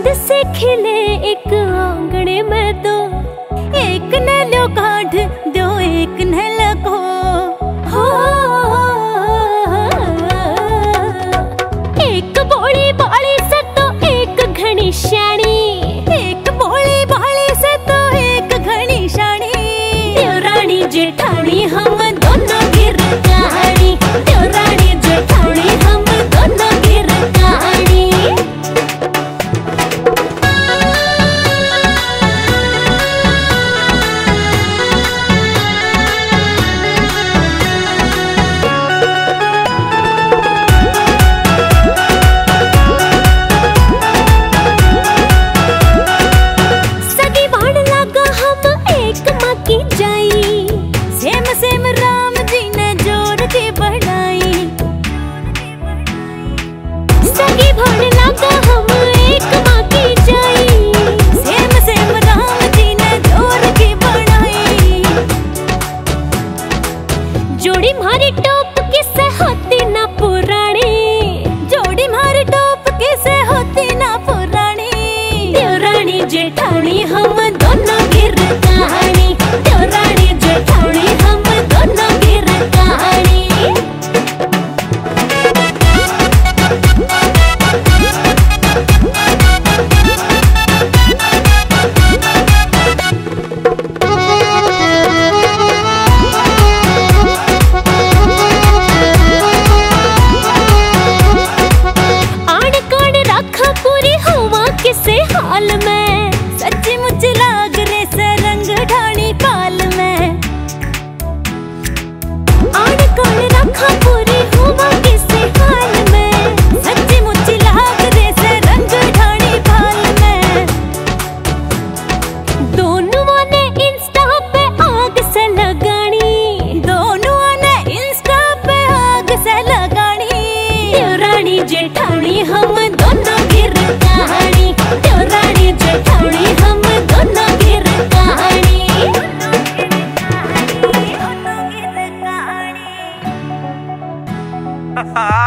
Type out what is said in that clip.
चांद से खिले एक आंगणे में दो, एक न लो काढ़ दो एक न लगो। हो एक बोली बाली से तो एक घनी श्याणी, एक बोली बाली से तो एक घनी श्याणी। देवरानी जेठानी हम दोनों गिर कहानी, देवरानी जेठानी हम दोनों गिर कहानी। जोड़ी मारी टोप किसे होती ना पुरानी, जोड़ी मारी टोप किसे होती ना पुरानी। देवरानी जेठानी हम दोनों गिर कहानी, देवरानी जेठानी हम दोनों गिर कहानी। किसे हाल में सच्ची मुझे लाग रे सरंग ढाणी पाल में, आड़ कौन रखा पूरी हुआ किसे हाल में, सच्ची मुझे लाग रे सरंग ढाणी पाल में। दोनों ने इंस्टा पे आग से लगानी, दोनों ने इंस्टा पे आग से लगानी। देवरानी जेठानी हम दोनों गिर कहानी, देवरानी जेठानी हम दोनों गिर कहानी। Ha